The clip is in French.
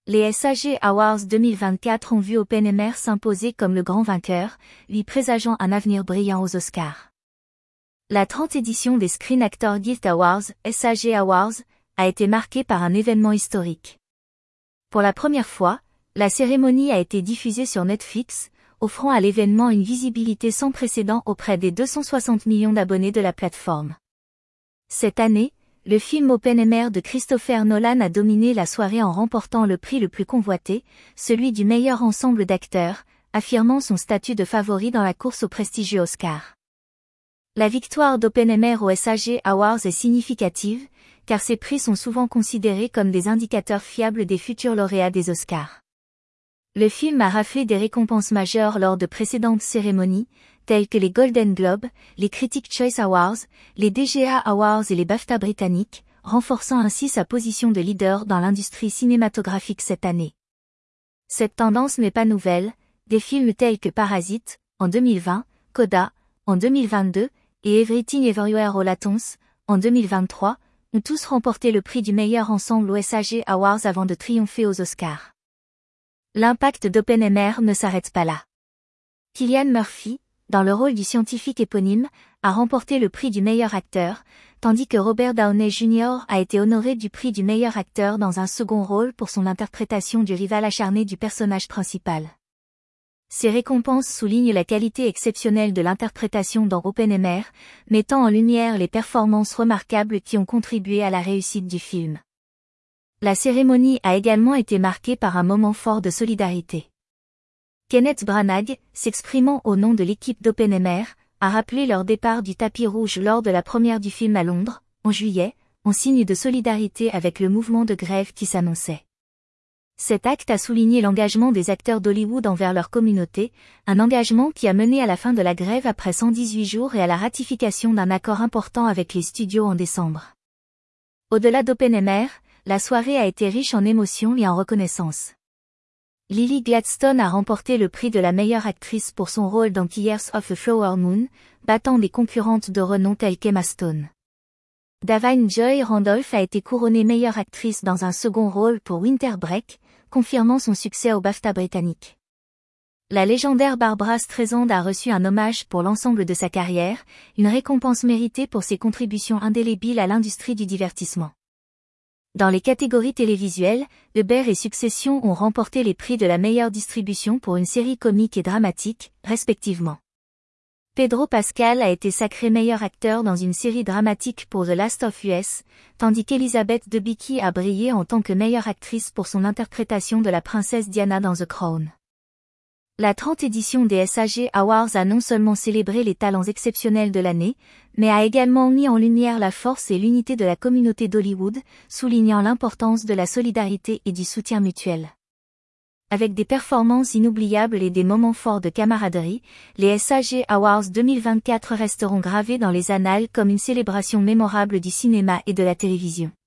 Les SAG Awards 2024 ont vu Oppenheimer s'imposer comme le grand vainqueur, lui présageant un avenir brillant aux Oscars. La 30e édition des Screen Actors Guild Awards, SAG Awards, a été marquée par un événement historique. Pour la première fois, la cérémonie a été diffusée sur Netflix, offrant à l'événement une visibilité sans précédent auprès des 260 millions d'abonnés de la plateforme. Cette année, le film Oppenheimer de Christopher Nolan a dominé la soirée en remportant le prix le plus convoité, celui du meilleur ensemble d'acteurs, affirmant son statut de favori dans la course au prestigieux Oscar. La victoire d'Oppenheimer aux SAG Awards est significative, car ces prix sont souvent considérés comme des indicateurs fiables des futurs lauréats des Oscars. Le film a raflé des récompenses majeures lors de précédentes cérémonies, telles que les Golden Globes, les Critics' Choice Awards, les DGA Awards et les BAFTA britanniques, renforçant ainsi sa position de leader dans l'industrie cinématographique cette année. Cette tendance n'est pas nouvelle, des films tels que Parasite, en 2020, Coda, en 2022, et Everything Everywhere All at Once, en 2023, ont tous remporté le prix du meilleur ensemble aux SAG Awards avant de triompher aux Oscars. L'impact d'Oppenheimer ne s'arrête pas là. Cillian Murphy, dans le rôle du scientifique éponyme, a remporté le prix du meilleur acteur, tandis que Robert Downey Jr. a été honoré du prix du meilleur acteur dans un second rôle pour son interprétation du rival acharné du personnage principal. Ces récompenses soulignent la qualité exceptionnelle de l'interprétation dans Oppenheimer, mettant en lumière les performances remarquables qui ont contribué à la réussite du film. La cérémonie a également été marquée par un moment fort de solidarité. Kenneth Branagh, s'exprimant au nom de l'équipe d'Oppenheimer, a rappelé leur départ du tapis rouge lors de la première du film à Londres, en juillet, en signe de solidarité avec le mouvement de grève qui s'annonçait. Cet acte a souligné l'engagement des acteurs d'Hollywood envers leur communauté, un engagement qui a mené à la fin de la grève après 118 jours et à la ratification d'un accord important avec les studios en décembre. Au-delà d'Oppenheimer, la soirée a été riche en émotions et en reconnaissance. Lily Gladstone a remporté le prix de la meilleure actrice pour son rôle dans Killers of a Flower Moon, battant des concurrentes de renom telles qu'Emma Stone. Da'Vine Joy Randolph a été couronnée meilleure actrice dans un second rôle pour Winter Break, confirmant son succès au BAFTA britannique. La légendaire Barbra Streisand a reçu un hommage pour l'ensemble de sa carrière, une récompense méritée pour ses contributions indélébiles à l'industrie du divertissement. Dans les catégories télévisuelles, Uber et Succession ont remporté les prix de la meilleure distribution pour une série comique et dramatique, respectivement. Pedro Pascal a été sacré meilleur acteur dans une série dramatique pour The Last of Us, tandis qu'Elizabeth Debicki a brillé en tant que meilleure actrice pour son interprétation de la princesse Diana dans The Crown. La 30e édition des SAG Awards a non seulement célébré les talents exceptionnels de l'année, mais a également mis en lumière la force et l'unité de la communauté d'Hollywood, soulignant l'importance de la solidarité et du soutien mutuel. Avec des performances inoubliables et des moments forts de camaraderie, les SAG Awards 2024 resteront gravés dans les annales comme une célébration mémorable du cinéma et de la télévision.